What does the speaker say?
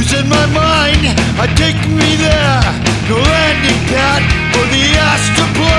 losing my mind. Take me there, no landing pad for the astral plane.